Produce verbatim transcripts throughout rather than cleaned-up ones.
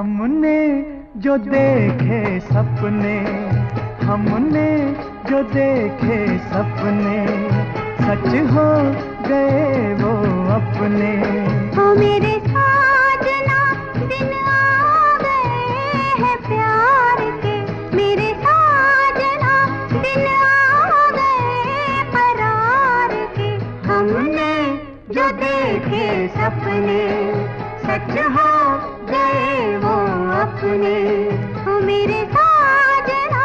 हमने जो देखे सपने, हमने जो देखे सपने, सच हो गए वो अपने। ओ मेरे साजना दिन आ गए हैं प्यार के, मेरे साजना दिन आ गए करार के। हमने जो देखे सपने, सच हो गए वो अपने। ओ मेरे साजना।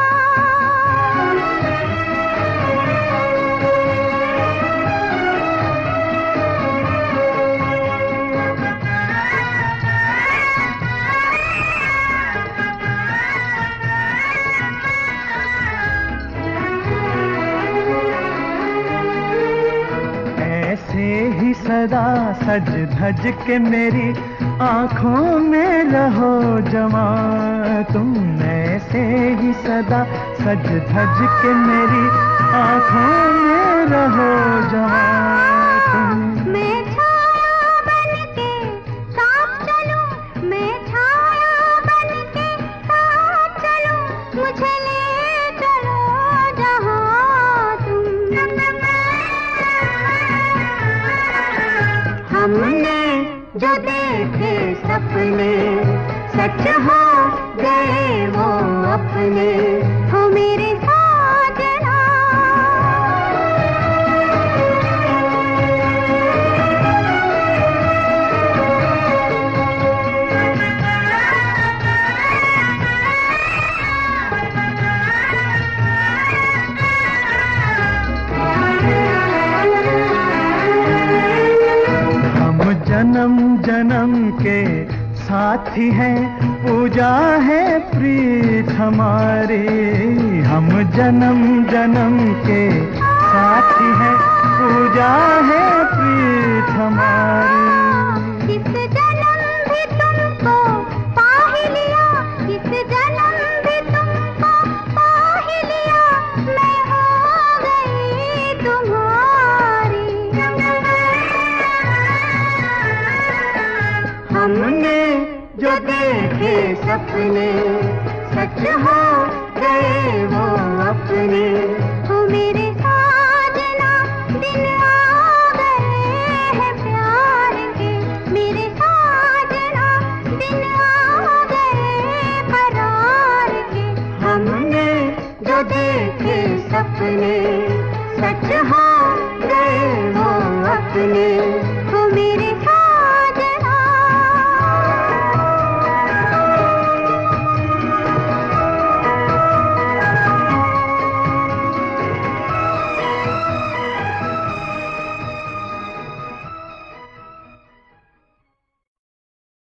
ऐसे ही सदा सज धज के मेरी आँखों में रहो जवां तुम। ऐसे ही सदा सज धज के मेरी आँखों में रहो जवां तुम। मैं छाया बनके साथ चलूं, मैं छाया बनके साथ चलूं, मुझे ले चलो जहां तुम। हमने जो देखे सपने, सच हो गए वो अपने। हो मेरे साजना। जन्म जन्म के साथी हैं, पूजा है प्रीत हमारी। हम जन्म जन्म के साथी हैं, पूजा है प्रीत हमारी। इस जन्म भी तुमको पा ही लिया, इस जन्म भी तुमको पा ही लिया, मैं हो गई तुम्हारी। हमने जो देखे सपने, सच हो गए वो अपने। ओ मेरे साजना दिन आ गए हैं प्यार के, मेरे साजना दिन आ गए करार के। हमने जो देखे सपने, सच हो गए वो अपने।